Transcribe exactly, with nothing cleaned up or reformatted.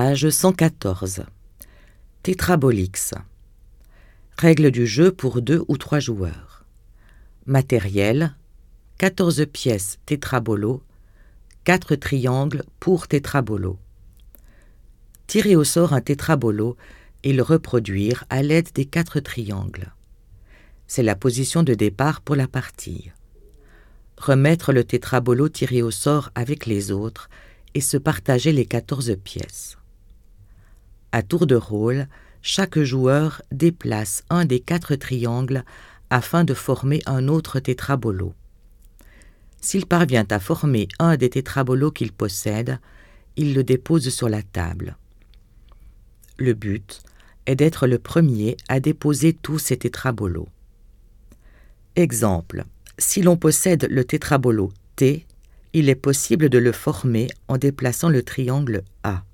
Page cent quatorze. Tétrabolix. Règles du jeu pour deux ou trois joueurs. Matériel. quatorze pièces tétrabolo. quatre triangles pour tétrabolo. Tirer au sort un tétrabolo et le reproduire à l'aide des quatre triangles. C'est la position de départ pour la partie. Remettre le tétrabolo tiré au sort avec les autres et se partager les quatorze pièces. À tour de rôle, chaque joueur déplace un des quatre triangles afin de former un autre tétrabolo. S'il parvient à former un des tétrabolos qu'il possède, il le dépose sur la table. Le but est d'être le premier à déposer tous ces tétrabolos. Exemple, si l'on possède le tétrabolo T, il est possible de le former en déplaçant le triangle A.